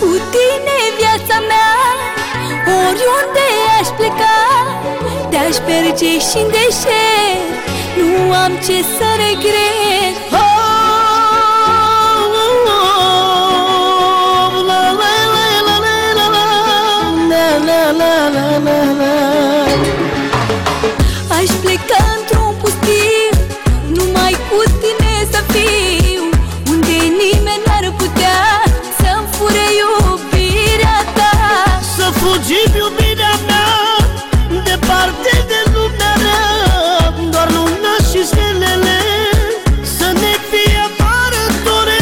Cu tine viața mea, oriunde aș pleca, te-aș merge și-n deșert, nu am ce să regret. Aș pleca într-un pustiu, numai cu tine să fiu, unde nimeni n-ar putea să-mi fure iubirea ta. Să fugim iubirea mea, departe de lumea rea, doar luna și stelele să ne fie marătoare.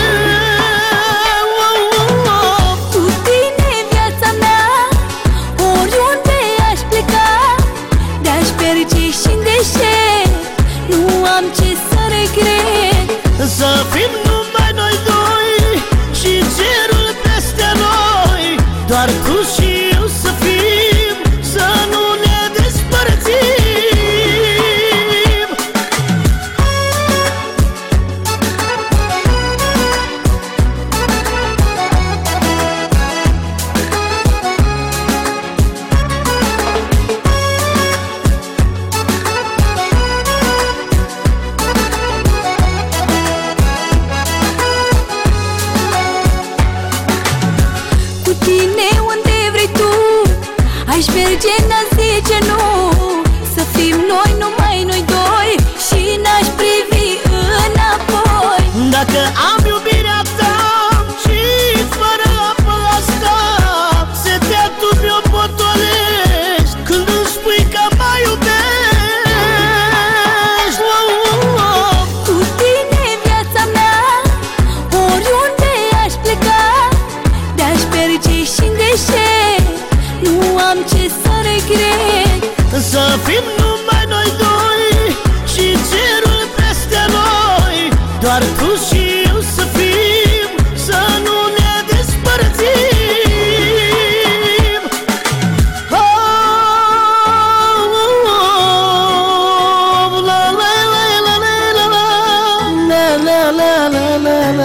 Cu tine viața mea, oriunde aș pleca, te-aș merge și-n deșert, nu am ce să regret. Să fim numai noi doi și cerul peste noi, doar tu și eu să fim, să nu ne despărțim. Cu tine unde vrei tu, aș merge, n-aș zice nu, să fim noi, numai noi doi, și n-aș privi înapoi. Dacă am iubirea ta și fără apă asta, setea tu mi-o potolești când îmi spui că mă iubești. Cu tine viața mea, oriunde aș pleca, te-aș merge și-n deșert, nu am ce să regret. Să fim numai noi doi și cerul peste noi, doar tu și eu să fim, să nu ne despărțim. La la la la la la la la la la la la.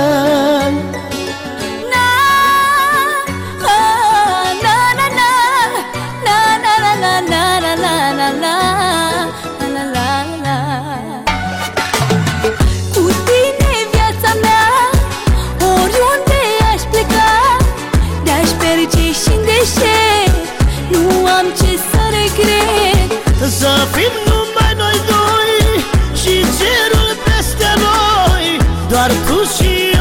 Cu tine viața mea, oriunde aș pleca, te-aș merge și-n deșert, nu am ce să regret. Să fim numai noi doi și cerul peste noi, doar tu și